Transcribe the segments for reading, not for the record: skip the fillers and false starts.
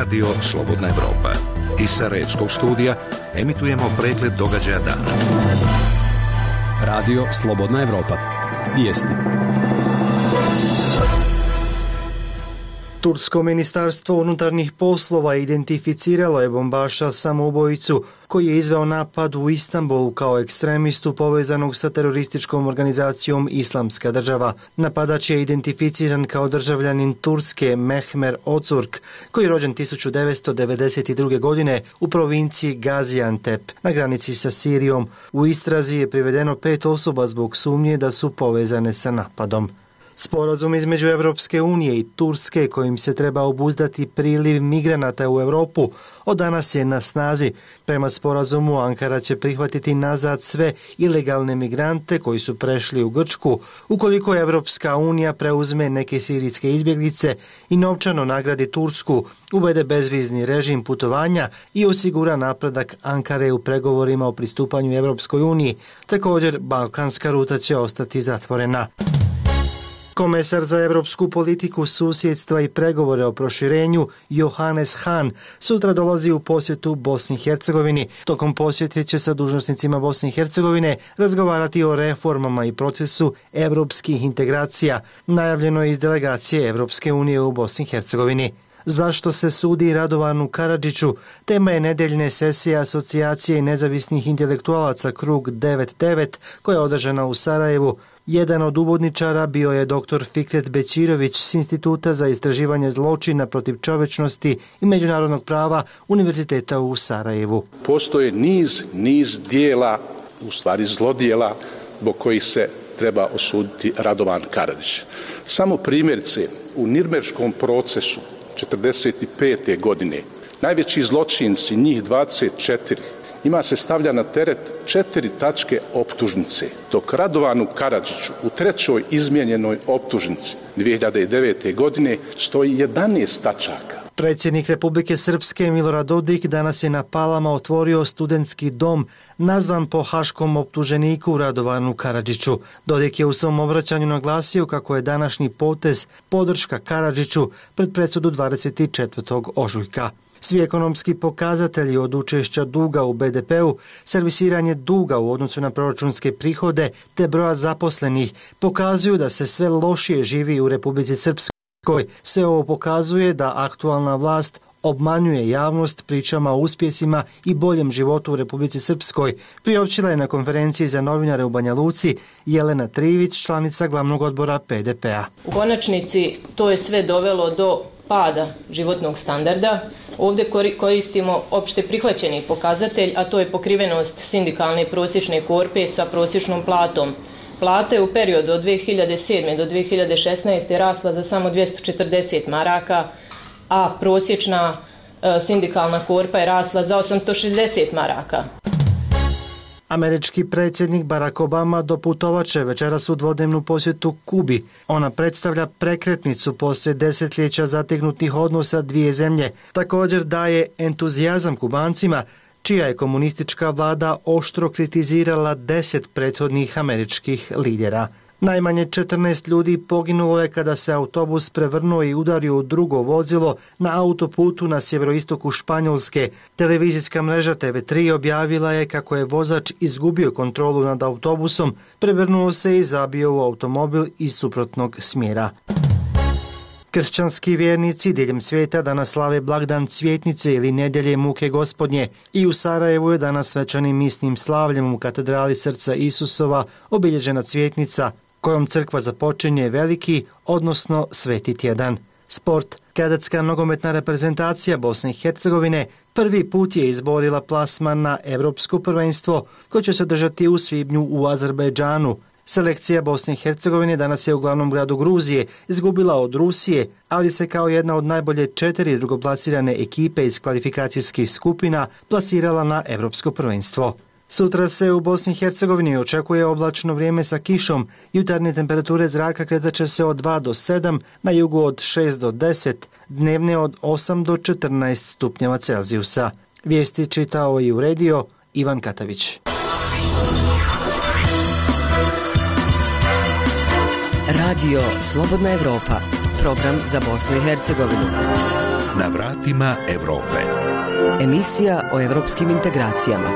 Radio Slobodna Evropa. Iz Sarajevskog studija emitujemo pregled događaja dana. Radio Slobodna Evropa. Vijesti. Tursko ministarstvo unutarnjih poslova identificiralo je bombaša samoubojicu koji je izveo napad u Istanbulu kao ekstremistu povezanog sa terorističkom organizacijom Islamska država. Napadač je identificiran kao državljanin Turske Mehmer Ozurk, koji je rođen 1992. godine u provinciji Gaziantep na granici sa Sirijom. U istrazi je privedeno 5 osoba zbog sumnje da su povezane sa napadom. Sporazum između Evropske unije i Turske kojim se treba obuzdati priliv migranata u Europu od danas je na snazi. Prema sporazumu Ankara će prihvatiti nazad sve ilegalne migrante koji su prešli u Grčku ukoliko Evropska unija preuzme neke sirijske izbjeglice i novčano nagradi Tursku, uvede bezvizni režim putovanja i osigura napredak Ankare u pregovorima o pristupanju Evropskoj uniji. Također, balkanska ruta će ostati zatvorena. Komesar za evropsku politiku, susjedstva i pregovore o proširenju Johannes Hahn sutra dolazi u posjetu Bosni i Hercegovini. Tokom posjete će sa dužnosnicima Bosne i Hercegovine razgovarati o reformama i procesu evropskih integracija, najavljeno je iz delegacije Evropske unije u Bosni i Hercegovini. Zašto se sudi Radovanu Karadžiću? Tema je nedeljne sesije Asocijacije nezavisnih intelektualaca Krug 99 koja je održana u Sarajevu. Jedan od uvodničara bio je dr. Fikret Bećirović s Instituta za istraživanje zločina protiv čovječnosti i međunarodnog prava Univerziteta u Sarajevu. Postoje niz dijela, u stvari zlodjela, zbog kojih se treba osuditi Radovan Karadžić. Samo primjerice, u Nirnberškom procesu 1945. godine najveći zločinci, njih 24, njima se stavlja na teret 4 tačke optužnice, dok Radovanu Karadžiću u 3. izmijenjenoj optužnici 2009. godine stoji 11 tačaka. Predsjednik Republike Srpske Milorad Dodik danas je na Palama otvorio studentski dom nazvan po haškom optuženiku Radovanu Karadžiću. Dodik je u svom obraćanju naglasio kako je današnji potez podrška Karadžiću pred presudu 24. ožujka. Svi ekonomski pokazatelji od učešća duga u BDP-u, servisiranje duga u odnosu na proračunske prihode te broja zaposlenih pokazuju da se sve lošije živi u Republici Srpskoj. Sve ovo pokazuje da aktualna vlast obmanjuje javnost pričama o uspjesima i boljem životu u Republici Srpskoj, priopćila je na konferenciji za novinare u Banja Luci Jelena Trivić, članica glavnog odbora PDP-a. U konačnici to je sve dovelo do pada životnog standarda. Ovdje koristimo opšte prihvaćeni pokazatelj, a to je pokrivenost sindikalne prosječne korpe sa prosječnom platom. Plata je u periodu od 2007. do 2016. rasla za samo 240 maraka, a prosječna sindikalna korpa je rasla za 860 maraka. Američki predsjednik Barack Obama doputovat će večeras u dvodnevnu posjetu Kubi. Ona predstavlja prekretnicu poslije desetljeća zategnutih odnosa dvije zemlje. Također daje entuzijazam Kubancima, čija je komunistička vlada oštro kritizirala 10 prethodnih američkih lidera. Najmanje 14 ljudi poginulo je kada se autobus prevrnuo i udario u drugo vozilo na autoputu na sjeveroistoku Španjolske. Televizijska mreža TV3 objavila je kako je vozač izgubio kontrolu nad autobusom, prevrnuo se i zabio u automobil iz suprotnog smjera. Kršćanski vjernici diljem svijeta danas slave blagdan Cvjetnice ili Nedjelje muke Gospodnje i u Sarajevu je danas svečanim misnim slavljem u katedrali Srca Isusova obilježena cvjetnica kojom crkva započinje veliki, odnosno sveti tjedan. Sport. Kadetska nogometna reprezentacija Bosne i Hercegovine prvi put je izborila plasman na Europsko prvenstvo koje će se održati u svibnju u Azerbejdžanu. Selekcija Bosne i Hercegovine danas je u glavnom gradu Gruzije izgubila od Rusije, ali se kao jedna od najbolje 4 drugoplasirane ekipe iz kvalifikacijskih skupina plasirala na Europsko prvenstvo. Sutra se u Bosni i Hercegovini očekuje oblačno vrijeme sa kišom. Jutarnje temperature zraka kretat će se od 2 do 7, na jugu od 6 do 10, dnevne od 8 do 14 stupnjeva Celzijusa. Vijesti čitao i uredio Ivan Katavić. Radio Slobodna Evropa, program za Bosnu i Hercegovinu. Na vratima Europe. Emisija o evropskim integracijama.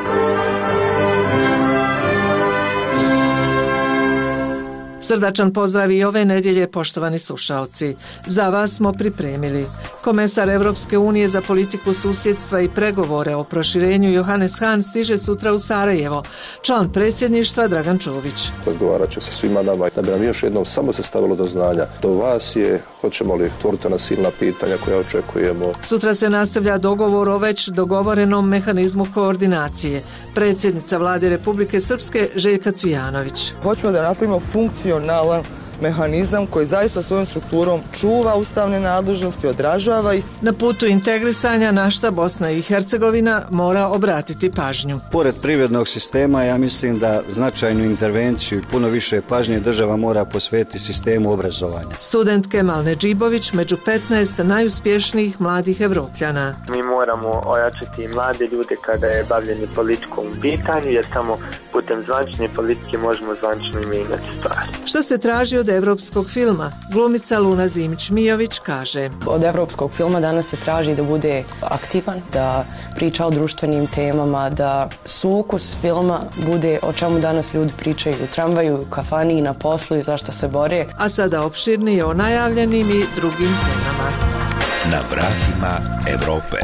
Srdačan pozdrav i ove nedjelje, poštovani slušaoci. Za vas smo pripremili. Komesar Evropske unije za politiku susjedstva i pregovore o proširenju Johannes Hahn stiže sutra u Sarajevo. Član predsjedništva Dragan Čović. Razgovarat će sa svima nama da bi nam još jednom samo se stavilo do znanja. Do vas je, hoćemo li otvoriti na silna pitanja koja očekujemo. Sutra se nastavlja dogovor o već dogovorenom mehanizmu koordinacije. Predsjednica Vlade Republike Srpske Željka Cvijanović. Hoćemo da napravimo funkcionalan mehanizam koji zaista svojom strukturom čuva ustavne nadležnosti, odražava ih. Na putu integrisanja na šta Bosna i Hercegovina mora obratiti pažnju. Pored privrednog sistema, ja mislim da značajnu intervenciju i puno više pažnje država mora posvetiti sistemu obrazovanja. Student Kemal Nedžibović među 15 najuspješnijih mladih Evropljana. Mi moramo ojačati mlade ljude kada je bavljenje politikom u pitanju, jer samo putem zvančne politike možemo zvančno mijenjati stvari. Što se traži od evropskog filma? Glumica Luna Zimić-Mijović kaže: od evropskog filma danas se traži da bude aktivan, da priča o društvenim temama, da sukus filma bude o čemu danas ljudi pričaju u tramvaju, u kafani, na poslu i zašto se bore. A sada opširnije o najavljenim i drugim temama. Na vratima Europe.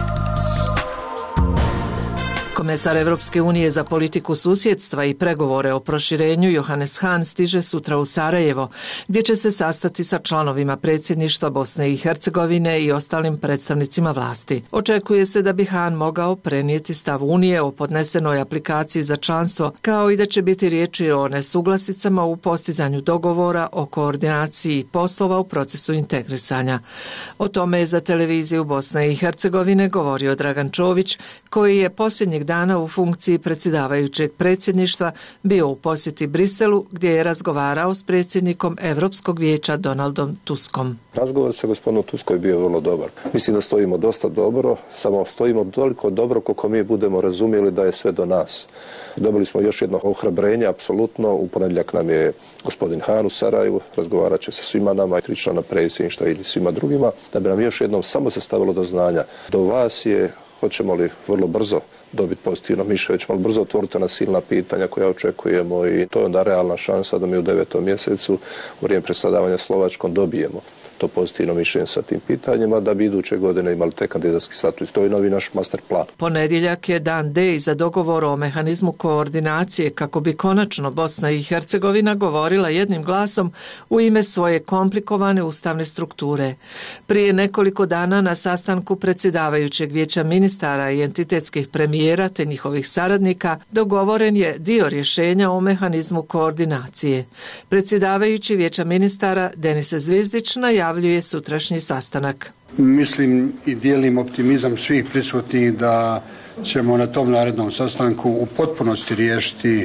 Komesar Evropske unije za politiku susjedstva i pregovore o proširenju Johannes Hahn stiže sutra u Sarajevo, gdje će se sastati sa članovima predsjedništva Bosne i Hercegovine i ostalim predstavnicima vlasti. Očekuje se da bi Hahn mogao prenijeti stav Unije o podnesenoj aplikaciji za članstvo, kao i da će biti riječi o nesuglasicama u postizanju dogovora o koordinaciji poslova u procesu integrisanja. O tome je za televiziju Bosne i Hercegovine govorio Dragan Čović, koji je posljednjeg dana u funkciji predsjedavajućeg predsjedništva bio u posjeti Briselu, gdje je razgovarao s predsjednikom Europskog vijeća Donaldom Tuskom. Razgovor sa gospodinom Tuskom je bio vrlo dobar. Mislim da stojimo dosta dobro, samo stojimo toliko dobro koliko mi budemo razumjeli da je sve do nas. Dobili smo još jedno ohrabrenje, apsolutno. U ponedjeljak nam je gospodin Hahn u Sarajevu, razgovarat će sa svima nama i 3 člana predsjedništva ili svima drugima, da bi nam još jednom samo se stavilo do znanja. Do vas je, hoćemo li vrlo brzo dobiti pozitivno mišljenje, ćemo li brzo otvoriti na silna pitanja koja očekujemo i to je onda realna šansa da mi u 9. mjesecu u vrijeme predsjedavanja Slovačkom dobijemo to pozitivno mišljenje sa tim pitanjima da bi iduće godine imali te kandidatski status. To je novi naš master plan. Ponedjeljak je dan D za dogovor o mehanizmu koordinacije kako bi konačno Bosna i Hercegovina govorila jednim glasom u ime svoje komplikovane ustavne strukture. Prije nekoliko dana na sastanku predsjedavajućeg vijeća ministara i entitetskih premijera te njihovih saradnika dogovoren je dio rješenja o mehanizmu koordinacije. Predsjedavajući vijeća ministara Denis Zvizdić najavljuje sutrašnji sastanak. Mislim i dijelim optimizam svih prisutnih da ćemo na tom narednom sastanku u potpunosti riješiti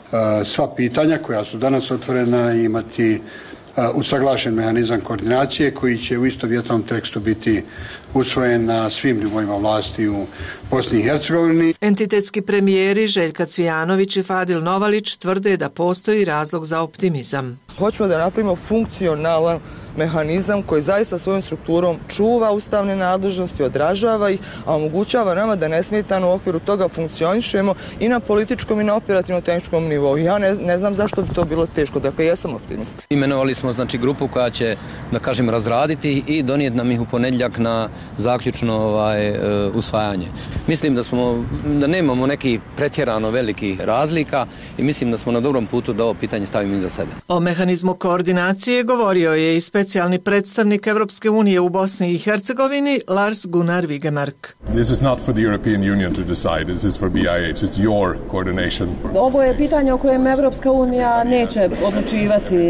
sva pitanja koja su danas otvorena i imati usaglašen mehanizam koordinacije koji će u istovjetnom tekstu biti usvojen na svim nivoima vlasti u Bosni i Hercegovini. Entitetski premijeri Željka Cvijanović i Fadil Novalić tvrde da postoji razlog za optimizam. Hoćemo da napravimo funkcionalan mehanizam koji zaista svojom strukturom čuva ustavne nadležnosti, odražava ih, a omogućava nama da nesmetano u okviru toga funkcionišemo i na političkom i na operativno-tehničkom nivou. Ja ne znam zašto bi to bilo teško, dakle ja sam optimist. Imenovali smo grupu koja će, da kažem, razraditi i donijeti nam ih u ponedjeljak na zaključno usvajanje. Mislim da nemamo neki pretjerano veliki razlika i mislim da smo na dobrom putu da ovo pitanje stavimo iza sebe. O mehanizmu koordinacije govorio je i specijalni predstavnik Evropske unije u Bosni i Hercegovini Lars Gunnar Vigemark. This is not for the European Union to decide, this is for BIH, it's your coordination. Ovo je pitanje o kojem Evropska unija neće odlučivati.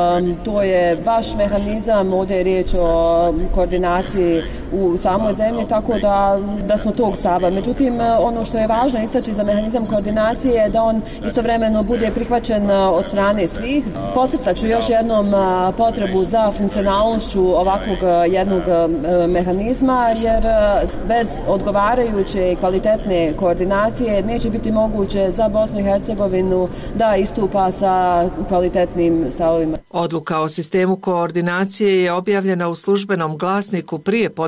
To je vaš mehanizam, ovdje je riječ o koordinaciji u samoj zemlji, tako da smo tog stava. Međutim, ono što je važno istaći za mehanizam koordinacije je da on istovremeno bude prihvaćen od strane svih. Podcrtat ću još jednom potrebu za funkcionalnošću ovakvog jednog mehanizma, jer bez odgovarajuće i kvalitetne koordinacije neće biti moguće za Bosnu i Hercegovinu da istupa sa kvalitetnim stavovima. Odluka o sistemu koordinacije je objavljena u službenom glasniku prije podnošenja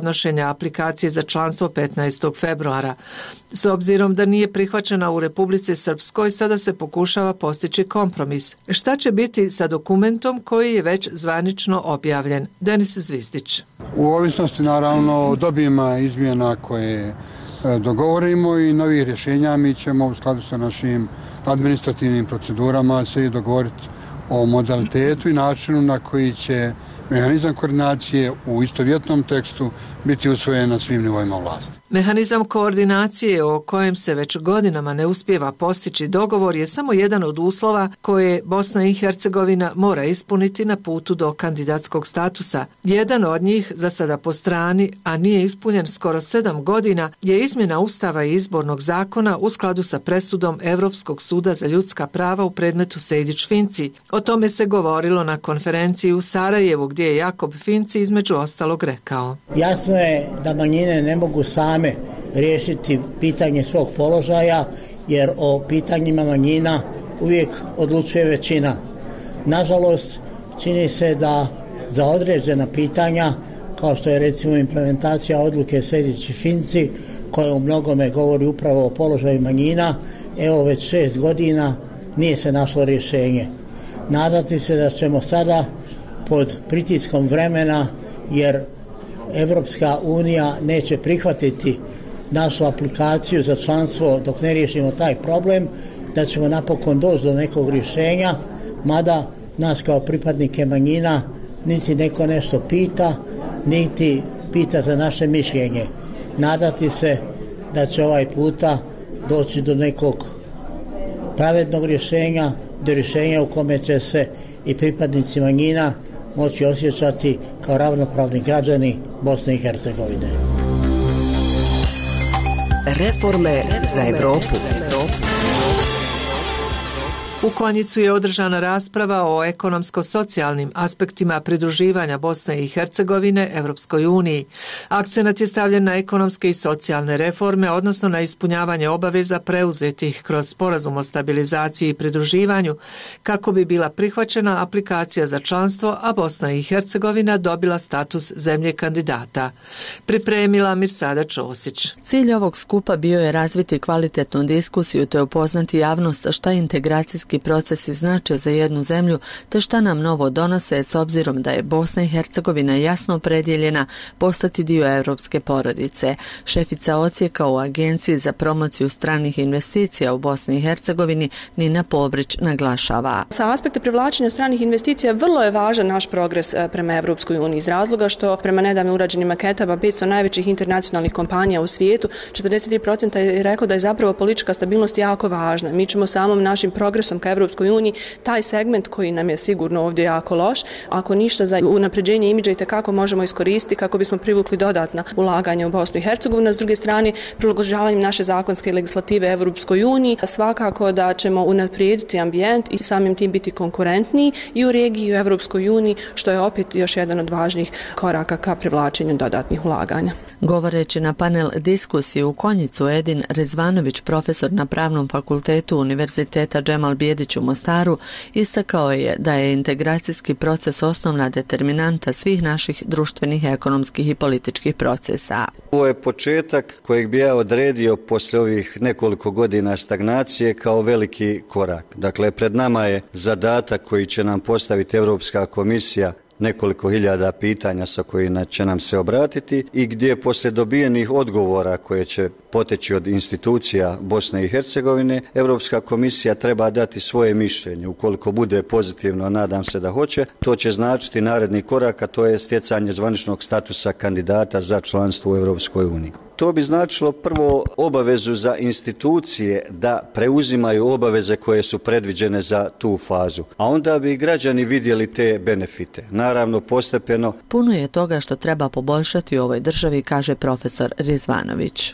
podnošenja aplikacije za članstvo 15. februara. S obzirom da nije prihvaćena u Republici Srpskoj, sada se pokušava postići kompromis. Šta će biti sa dokumentom koji je već zvanično objavljen? Denis Zvizdić. U ovisnosti naravno od obima izmjena koje dogovorimo i novih rješenja, mi ćemo u skladu sa našim administrativnim procedurama se i dogovoriti o modalitetu i načinu na koji će mehanizam koordinacije u istovjetnom tekstu biti usvojen na svim nivoima vlasti. Mehanizam koordinacije o kojem se već godinama ne uspijeva postići dogovor je samo jedan od uslova koje Bosna i Hercegovina mora ispuniti na putu do kandidatskog statusa. Jedan od njih, za sada po strani, a nije ispunjen skoro 7 godina, je izmjena Ustava i izbornog zakona u skladu sa presudom Europskog suda za ljudska prava u predmetu Sejdić-Finci. O tome se govorilo na konferenciji u Sarajevu, gdje je Jakob Finci između ostalog rekao. Jasno je da manjine ne mogu same riješiti pitanje svog položaja, jer o pitanjima manjina uvijek odlučuje većina. Nažalost, čini se da za određena pitanja, kao što je recimo implementacija odluke Sejdić-Finci, koja u mnogome govori upravo o položaju manjina, evo već 6 godina nije se našlo rješenje. Nadati se da ćemo sada pod pritiskom vremena, jer Evropska unija neće prihvatiti našu aplikaciju za članstvo dok ne riješimo taj problem, da ćemo napokon doći do nekog rješenja, mada nas kao pripadnike manjina niti neko nešto pita, niti pita za naše mišljenje. Nadati se da će ovaj puta doći do nekog pravednog rješenja, do rješenja u kome će se i pripadnici manjina moći osjećati kao ravnopravni građani Bosne i Hercegovine. Reforme za Evropu. U Konjicu je održana rasprava o ekonomsko-socijalnim aspektima pridruživanja Bosne i Hercegovine Evropskoj uniji. Akcenat je stavljen na ekonomske i socijalne reforme, odnosno na ispunjavanje obaveza preuzetih kroz sporazum o stabilizaciji i pridruživanju, kako bi bila prihvaćena aplikacija za članstvo, a Bosna i Hercegovina dobila status zemlje kandidata. Pripremila Mirsada Ćosić. Cilj ovog skupa bio je razviti kvalitetnu diskusiju te upoznati javnost šta integracijski procesi znače za jednu zemlju te šta nam novo donose s obzirom da je Bosna i Hercegovina jasno opredjeljena postati dio evropske porodice. Šefica odsjeka u Agenciji za promociju stranih investicija u Bosni i Hercegovini Nina Pobrić naglašava. Sa aspekta privlačenja stranih investicija vrlo je važan naš progres prema Evropskoj uniji iz razloga što prema nedavno urađenim anketama 500 najvećih internacionalnih kompanija u svijetu 43% je rekao da je zapravo politička stabilnost jako važna. Mi ćemo samom našim progresom ka Evropskoj uniji taj segment koji nam je sigurno ovdje jako loš, ako ništa za unapređenje imidža i tekako možemo iskoristiti kako bismo privukli dodatna ulaganja u Bosnu i Hercegovinu. S druge strane, prilagođavanjem naše zakonske legislative Evropskoj uniji, svakako da ćemo unaprijediti ambijent i samim tim biti konkurentniji i u regiji i u Evropskoj uniji, što je opet još jedan od važnih koraka ka privlačenju dodatnih ulaganja. Govoreći na panel diskusije u Konjicu, Edin Rezvanović, profesor na Pravnom fakultetu Univerziteta Džemal Bijedić u Mostaru, istakao je da je integracijski proces osnovna determinanta svih naših društvenih, ekonomskih i političkih procesa. Ovo je početak kojeg bi ja odredio poslije ovih nekoliko godina stagnacije kao veliki korak. Dakle, pred nama je zadatak koji će nam postaviti Europska komisija, nekoliko hiljada pitanja sa kojima će nam se obratiti i gdje poslije dobijenih odgovora koje će poteći od institucija Bosne i Hercegovine, Europska komisija treba dati svoje mišljenje. Ukoliko bude pozitivno, nadam se da hoće, to će značiti naredni korak, a to je stjecanje zvaničnog statusa kandidata za članstvo u Europskoj uniji. To bi značilo prvo obavezu za institucije da preuzimaju obaveze koje su predviđene za tu fazu, a onda bi građani vidjeli te benefite. Naravno, postepeno. Puno je toga što treba poboljšati u ovoj državi, kaže profesor Rizvanović. Pored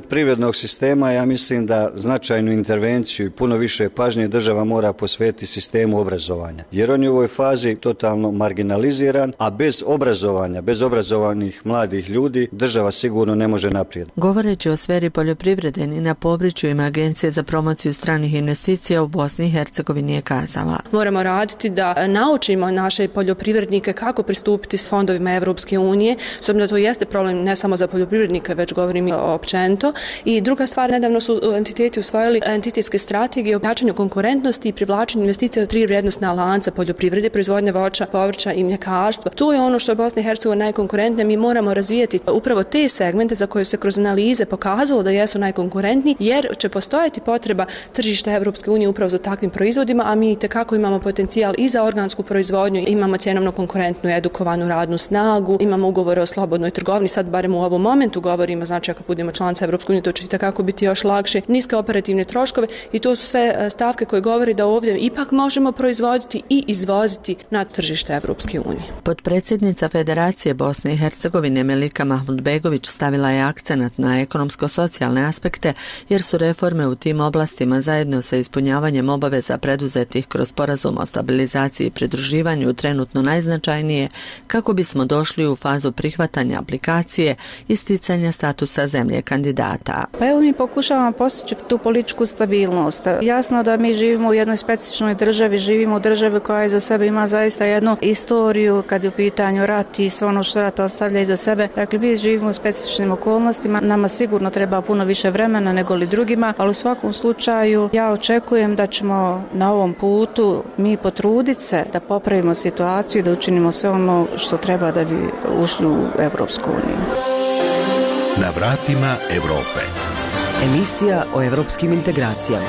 poljoprivrednog sistema ja mislim da značajnu intervenciju i puno više pažnje država mora posvetiti sistemu obrazovanja. Jer on je u ovoj fazi totalno marginaliziran, a bez obrazovanja, bez obrazovanih mladih ljudi država sigurno ne može naprijed. Govoreći o sferi poljoprivrede, Nina Povrić u ime Agencije za promociju stranih investicija u Bosni i Hercegovini je kazala: moramo raditi da naučimo naše poljoprivrednike kako pristupiti s fondovima Evropske unije, s obzirom da to jeste problem ne samo za poljoprivrednike, već govorim i općenito. I druga stvar, nedavno su entiteti usvojili entitetske strategije o jačanju konkurentnosti i privlačenju investicija u 3 vrijednosna lanca poljoprivrede, proizvodnje voća, povrća i mljekarstva. To je ono što je Bosna i Hercegovina najkonkurentnija. Mi moramo razvijati upravo te segmente za koje se kroz analize pokazalo da jesu najkonkurentniji, jer će postojati potreba tržišta Evropske unije upravo za takvim proizvodima, a mi itekako imamo potencijal i za organsku proizvodnju, imamo cjenovno konkurentnu edukovanu radnu snagu, imamo ugovore o slobodnoj trgovini, sad barem u ovom momentu govorimo, znači ako budemo članica Evropske unije to će itekako biti još lakše, niske operativne troškove i to su sve stavke koje govori da ovdje ipak možemo proizvoditi i izvoziti na tržište Evropske unije. Potpredsjednica Federacije Bosne i Hercegovine Melika Mahmudbegović stavila je akcenat na ekonomsko-socijalne aspekte jer su reforme u tim oblastima zajedno sa ispunjavanjem obaveza preduzetih kroz sporazum o stabilizaciji i pridruživanju trenutno najznačajnije kako bismo došli u fazu prihvatanja aplikacije i sticanja statusa zemlje kandidata. Pa evo mi pokušavamo postići tu političku stabilnost. Jasno da mi živimo u jednoj specifičnoj državi, živimo u državi koja iza sebe ima zaista jednu istoriju kad je u pitanju rat i sve ono što rat ostavlja iza sebe. Dakle, mi živimo u specifičnim okolnostima, nama sigurno treba puno više vremena nego li drugima, ali u svakom slučaju ja očekujem da ćemo na ovom putu mi potruditi se da popravimo situaciju i da učinimo sve ono što treba da bi ušli u Evropsku uniju. Na vratima Evrope. Emisija o evropskim integracijama.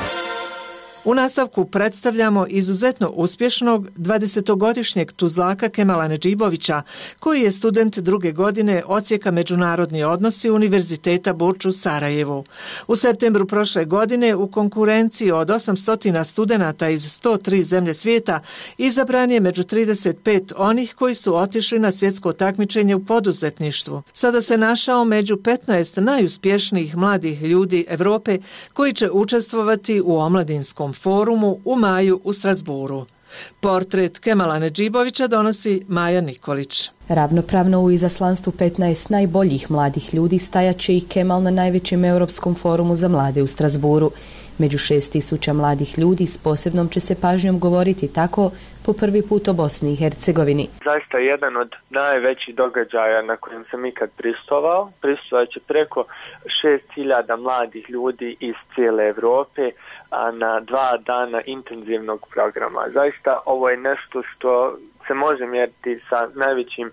U nastavku predstavljamo izuzetno uspješnog 20-godišnjeg tuzlaka Kemala Nedžibovića, koji je student 2. godine odsjeka međunarodni odnosi Univerziteta Burč u Sarajevu. U septembru prošle godine u konkurenciji od 800 studenata iz 103 zemlje svijeta izabran je među 35 onih koji su otišli na svjetsko takmičenje u poduzetništvu. Sada se našao među 15 najuspješnijih mladih ljudi Europe koji će učestvovati u omladinskom forumu u maju u Strasburu. Portret Kemala Nedžibovića donosi Maja Nikolić. Ravnopravno u izaslanstvu 15 najboljih mladih ljudi stajaće i Kemal na najvećem europskom forumu za mlade u Strasburu. Među 6.000 mladih ljudi s posebnom će se pažnjom govoriti tako po prvi put o Bosni i Hercegovini. Zaista jedan od najvećih događaja na kojem sam ikad prisustvovao. Prisustvovat će preko 6.000 mladih ljudi iz cijele Europe na 2 dana intenzivnog programa. Zaista ovo je nešto što se može mjeriti sa najvećim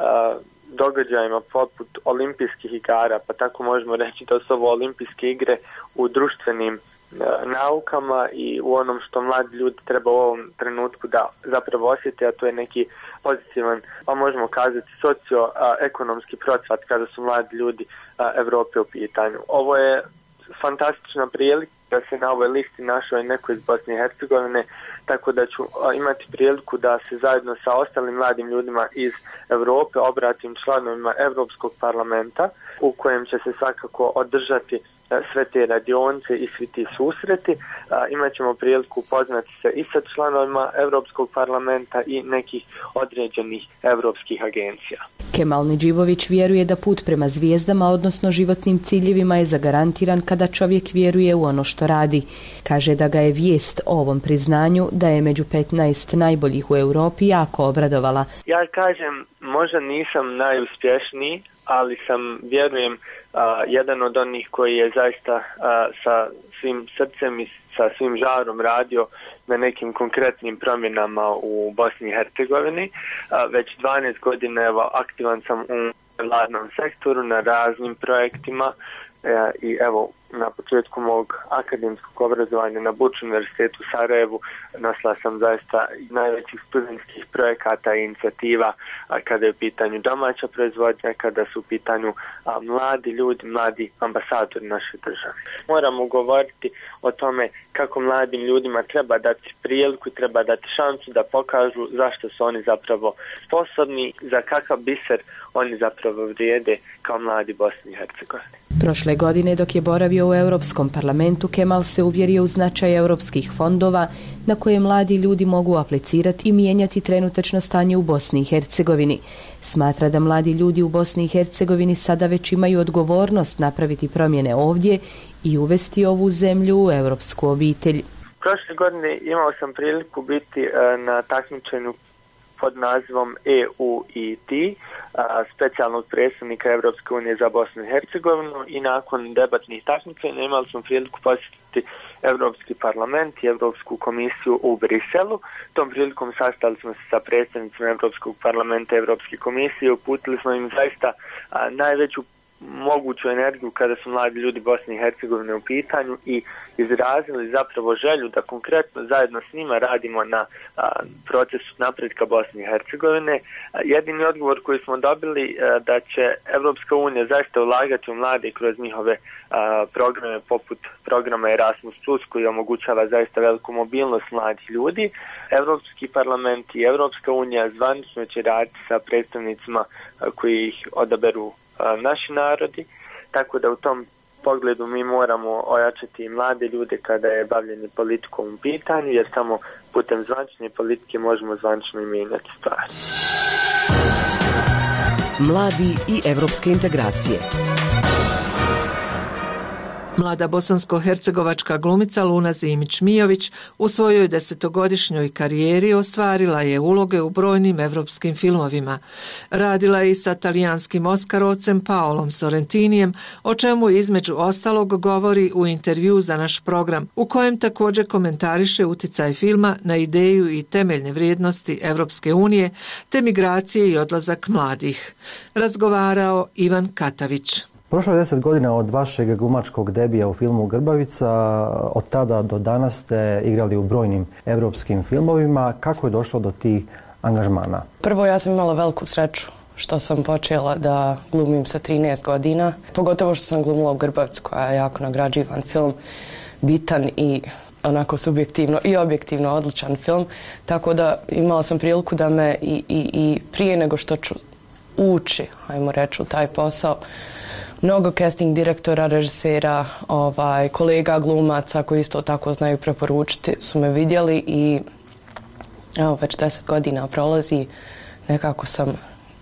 događajima poput olimpijskih igara, pa tako možemo reći da su ovo olimpijske igre u društvenim naukama i u onom što mladi ljudi treba u ovom trenutku da zapravo osjeti, a to je neki pozitivan, pa možemo kazati socioekonomski procvat kada su mladi ljudi Evrope u pitanju. Ovo je fantastična prilika da se na ovoj listi našao neko iz Bosne i Hercegovine, tako da ću imati priliku da se zajedno sa ostalim mladim ljudima iz Europe obratim članovima Europskog parlamenta, u kojem će se svakako održati sve te radionice i svi ti susreti. Imat ćemo priliku upoznati se i sa članovima Europskog parlamenta i nekih određenih europskih agencija. Kemal Nedžibović vjeruje da put prema zvijezdama, odnosno životnim ciljevima, je zagarantiran kada čovjek vjeruje u ono što radi. Kaže da ga je vijest o ovom priznanju da je među 15 najboljih u Europi jako obradovala. Ja kažem, možda nisam najuspješniji, ali sam, vjerujem, jedan od onih koji je zaista sa svim srcem i sa svim žarom radio na nekim konkretnim promjenama u Bosni i Hercegovini. Već 12 godina aktivan sam u vladnom sektoru na raznim projektima i evo na početku mog akademskog obrazovanja na Burč Univerzitetu u Sarajevu nosila sam zaista najvećih studentskih projekata i inicijativa kada je u pitanju domaća proizvodnja, kada su u pitanju mladi ljudi, mladi ambasadori naše države. Moramo govoriti o tome kako mladim ljudima treba dati priliku, treba dati šansu da pokažu zašto su oni zapravo sposobni, za kakav biser oni zapravo vrijede kao mladi Bosni i Hercegovini. Prošle godine, dok je boravio u Europskom parlamentu, Kemal se uvjerio u značaj europskih fondova na koje mladi ljudi mogu aplicirati i mijenjati trenutačno stanje u Bosni i Hercegovini. Smatra da mladi ljudi u Bosni i Hercegovini sada već imaju odgovornost napraviti promjene ovdje i uvesti ovu zemlju u europsku obitelj. Prošle godine imao sam priliku biti na takmičenju pod nazivom EU-ET, specijalnog predstavnika Europske unije za Bosnu i Hercegovinu, i nakon debatnih takmičenja imali smo priliku posjetiti Europski parlament i Europsku komisiju u Briselu. Tom prilikom sastali smo se sa predstavnicima Europskog parlamenta i Europske komisije i uputili smo im zaista najveću moguću energiju kada su mladi ljudi Bosne i Hercegovine u pitanju i izrazili zapravo želju da konkretno zajedno s njima radimo na procesu napretka Bosne i Hercegovine. Jedini odgovor koji smo dobili da će Evropska unija zaista ulagati u mlade kroz njihove programe poput programa Erasmus+, koji omogućava zaista veliku mobilnost mladih ljudi. Europski parlament i Evropska unija zvanično će raditi sa predstavnicima koji ih odaberu naši narodi, tako da u tom pogledu mi moramo ojačati mlade ljude kada je bavljenje politikom u pitanju, jer samo putem zvanične politike možemo zvanično i mijenjati stvari. Mladi i evropske integracije. Mlada bosansko-hercegovačka glumica Luna Zimić-Mijović u svojoj 10-godišnjoj karijeri ostvarila je uloge u brojnim evropskim filmovima. Radila je i sa talijanskim oskarovcem Paolom Sorrentinijem, o čemu između ostalog govori u intervju za naš program, u kojem također komentariše utjecaj filma na ideju i temeljne vrijednosti Evropske unije, te migracije i odlazak mladih. Razgovarao Ivan Katavić. Prošlo je 10 godina od vašeg glumačkog debija u filmu Grbavica. Od tada do danas ste igrali u brojnim evropskim filmovima. Kako je došlo do tih angažmana? Prvo, ja sam imala veliku sreću što sam počela da glumim sa 13 godina. Pogotovo što sam glumila u Grbavicu, koja je jako nagrađivan film, bitan i onako subjektivno i objektivno odličan film. Tako da imala sam priliku da me i prije nego što ću ući, ajmo reći, u taj posao, mnogo casting direktora, režisera, kolega glumaca koji isto tako znaju preporučiti su me vidjeli i evo već 10 godina prolazi, nekako sam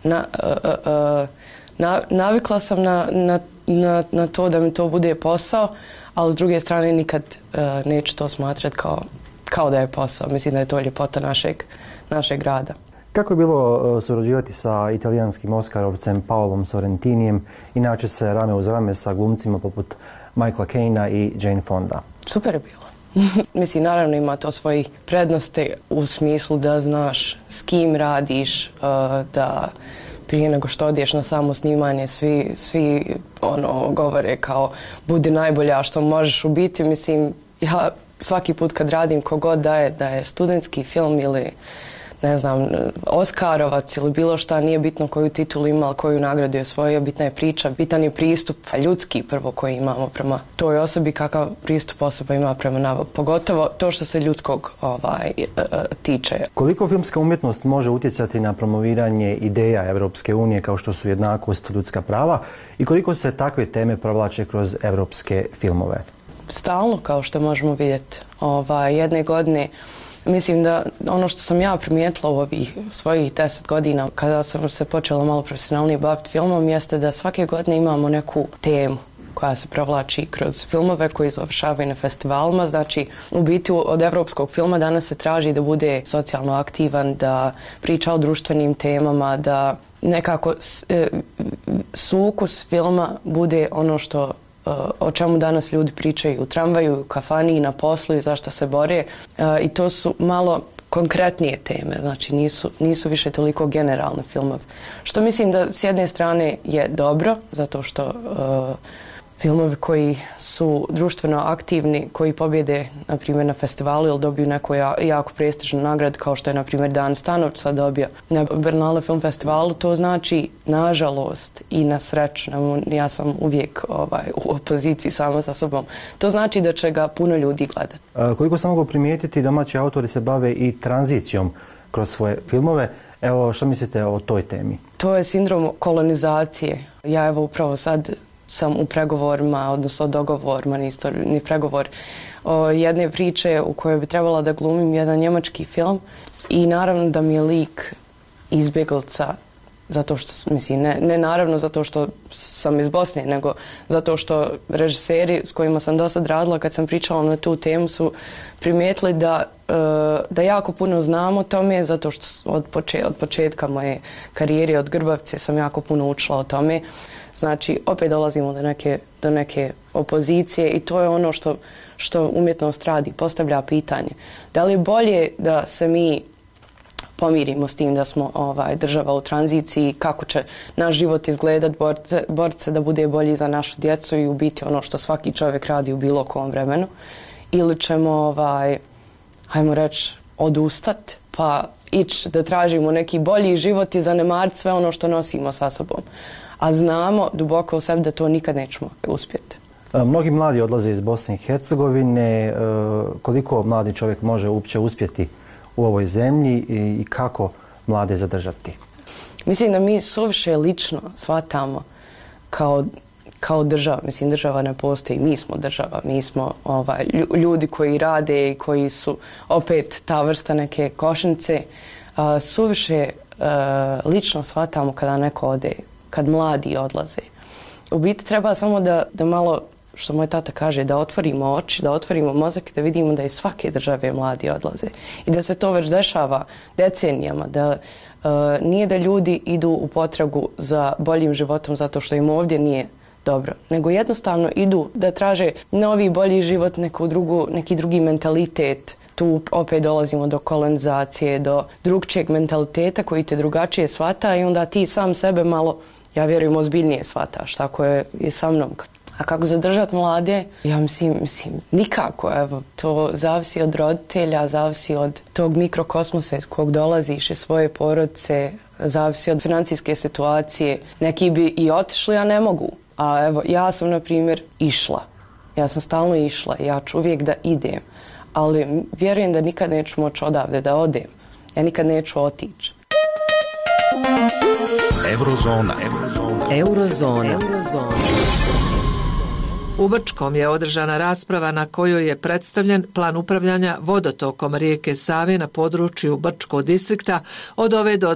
navikla sam na to da mi to bude posao, ali s druge strane nikad neću to smatrati kao da je posao. Mislim da je to ljepota našeg rada. Kako je bilo surađivati sa italijanskim oskarovcem Paolom Sorrentinijem, inače se rame uz rame sa glumcima poput Michaela Caina i Jane Fonda? Super je bilo. Mislim, naravno ima to svoji prednosti u smislu da znaš s kim radiš, da prije nego što odješ na samo snimanje svi govore kao budi najbolja što možeš u biti. Mislim, ja svaki put kad radim kogod da je studentski film ili ne znam, Oskarovac ili bilo šta, nije bitno koju titulu ima, koju nagradu je osvojio, bitna je priča, bitan je pristup ljudski prvo koji imamo prema toj osobi, kakav pristup osoba ima prema nama, pogotovo to što se ljudskog tiče. Koliko filmska umjetnost može utjecati na promoviranje ideja Evropske unije kao što su jednakost, ljudska prava i koliko se takve teme provlače kroz evropske filmove? Stalno, kao što možemo vidjeti. Jedne godine mislim da ono što sam ja primijetila u ovih svojih 10 godina kada sam se počela malo profesionalnije baviti filmom jeste da svake godine imamo neku temu koja se provlači kroz filmove koji završavaju na festivalima. Znači, u biti od evropskog filma danas se traži da bude socijalno aktivan, da priča o društvenim temama, da nekako sukus filma bude ono što o čemu danas ljudi pričaju u tramvaju, u kafani, na poslu i zašto se bore. I to su malo konkretnije teme, znači nisu više toliko generalne filmove. Što mislim da s jedne strane je dobro, zato što filmovi koji su društveno aktivni, koji pobjede, na primjer, na festivalu ili dobiju neku jako prestižnu nagradu, kao što je, na primjer, Dan Stanovca dobio na Berlinale film festivalu, to znači, nažalost i na sreću, ja sam uvijek u opoziciji sama sa sobom, to znači da će ga puno ljudi gledati. Koliko sam mogu primijetiti, domaći autori se bave i tranzicijom kroz svoje filmove. Evo, što mislite o toj temi? To je sindrom kolonizacije. Ja evo upravo sad sam u pregovorima, odnosno dogovorima, ni pregovor, jedne priče u kojoj bi trebala da glumim jedan njemački film i naravno da mi je lik izbjeglica zato što, mislim, ne naravno zato što sam iz Bosne, nego zato što režiseri s kojima sam do sad radila kad sam pričala na tu temu su primijetili da jako puno znam o tome, zato što od početka moje karijere, od Grbavce sam jako puno učila o tome. Znači, opet dolazimo do neke opozicije i to je ono što umjetnost radi, postavlja pitanje. Da li je bolje da se mi pomirimo s tim da smo država u tranziciji, kako će naš život izgledat, boriti se da bude bolji za našu djecu i u biti ono što svaki čovjek radi u bilo kom vremenu, ili ćemo, hajmo reći, odustat pa ići da tražimo neki bolji život i zanemariti sve ono što nosimo sa sobom. A znamo duboko u sebi da to nikad nećemo uspjeti. Mnogi mladi odlaze iz Bosne i Hercegovine. Koliko mladi čovjek može uopće uspjeti u ovoj zemlji i kako mlade zadržati? Mislim da mi suviše lično shvatamo kao država. Mislim, država ne postoji, mi smo država. Mi smo ljudi koji rade i koji su opet ta vrsta neke košnice. Suviše lično shvatamo kada neko ode, kad mladi odlaze. U biti treba samo da malo, što moj tata kaže, da otvorimo oči, da otvorimo mozak i da vidimo da iz svake države mladi odlaze. I da se to već dešava decenijama, da nije da ljudi idu u potragu za boljim životom zato što im ovdje nije dobro, nego jednostavno idu da traže novi, bolji život, neki drugi mentalitet. Tu opet dolazimo do kolonizacije, do drugčijeg mentaliteta koji te drugačije shvata i onda ti sam sebe malo, ja vjerujem, ozbiljnije shvataš. Tako je i sa mnom. A kako zadržati mlade? Ja mislim, nikako. Evo, to zavisi od roditelja, zavisi od tog mikrokosmosa iz kog dolaziš, iz svoje porodice, zavisi od financijske situacije. Neki bi i otišli, a ne mogu. A evo, ja sam, na primjer, išla. Ja sam stalno išla. Ja ću uvijek da idem. Ali vjerujem da nikad neću moći odavde da odem. Ja nikad neću otići. Eurozona. U Brčkom je održana rasprava na kojoj je predstavljen plan upravljanja vodotokom rijeke Save na području Brčkog distrikta od ove do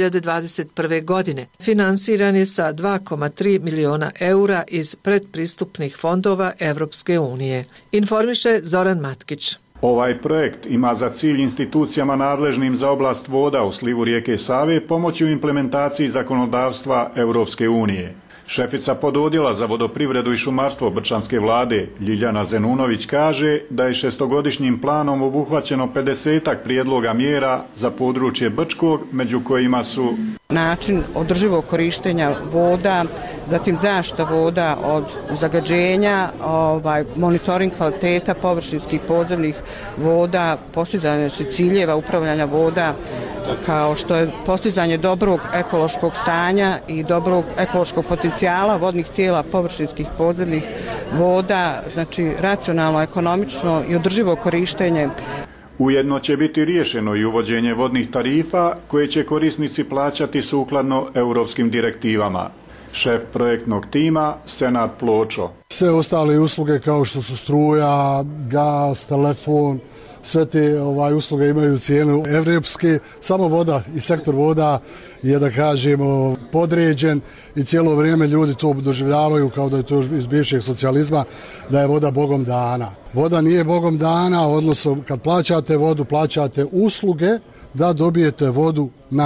2021. godine. Finansiran je sa 2,3 milijuna eura iz predpristupnih fondova Evropske unije. Informiše Zoran Matkić. Ovaj projekt ima za cilj institucijama nadležnim za oblast voda u slivu rijeke Save pomoći u implementaciji zakonodavstva Europske unije. Šefica pododjela za vodoprivredu i šumarstvo Brčanske vlade Ljiljana Zenunović kaže da je šestogodišnjim planom obuhvaćeno 50-ak prijedloga mjera za područje Brčkog, među kojima su način održivog korištenja voda, zatim zaštita voda od zagađenja, monitoring kvaliteta površinskih podzemnih voda, postizanje ciljeva upravljanja voda, kao što je postizanje dobrog ekološkog stanja i dobrog ekološkog potencijala vodnih tijela površinskih podzemnih voda, znači racionalno, ekonomično i održivo korištenje. Ujedno će biti riješeno i uvođenje vodnih tarifa koje će korisnici plaćati sukladno europskim direktivama. Šef projektnog tima Senad Pločo. Sve ostale usluge kao što su struja, gas, telefon, sve te usluge imaju cijenu evropske, samo voda i sektor voda je, da kažemo, podređen i cijelo vrijeme ljudi to doživljavaju kao da je to iz bivšeg socijalizma, da je voda Bogom dana. Voda nije Bogom dana, odnosno kad plaćate vodu, plaćate usluge da dobijete vodu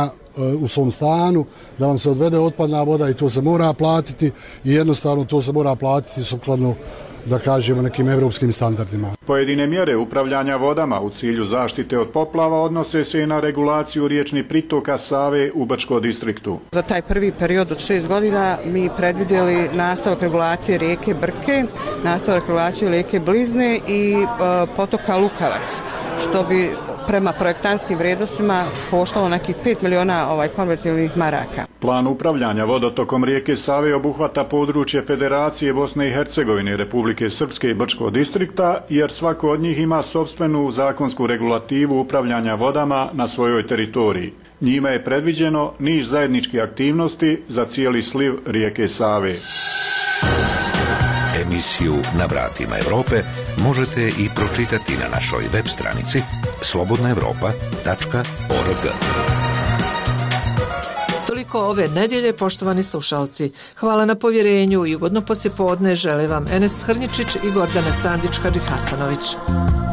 u svom stanu, da vam se odvede otpadna voda i to se mora platiti i jednostavno to se mora platiti sukladno, da kažemo, nekim evropskim standardima. Pojedine mjere upravljanja vodama u cilju zaštite od poplava odnose se i na regulaciju riječnih pritoka Save u Brčkom distriktu. Za taj prvi period od 6 godina mi predvidjeli nastavak regulacije rijeke Brke, nastavak regulacije rijeke Blizne i potoka Lukavac, što bi prema projektantskim vrijednostima koštalo nekih 5 miliona konvertibilnih maraka. Plan upravljanja vodotokom rijeke Save obuhvata područje Federacije Bosne i Hercegovine, Republike Srpske i Brčkog distrikta, jer svako od njih ima sopstvenu zakonsku regulativu upravljanja vodama na svojoj teritoriji. Njime je predviđeno niz zajedničkih aktivnosti za cijeli sliv rijeke Save. emisiju Na vratima Evrope možete i pročitati na našoj web stranici slobodnaevropa.org. Toliko ove nedjelje, poštovani slušalci. Hvala na povjerenju i ugodno poslijepodne žele vam Enes Hrnjičić i Gordana Sandić-Hadžihasanović.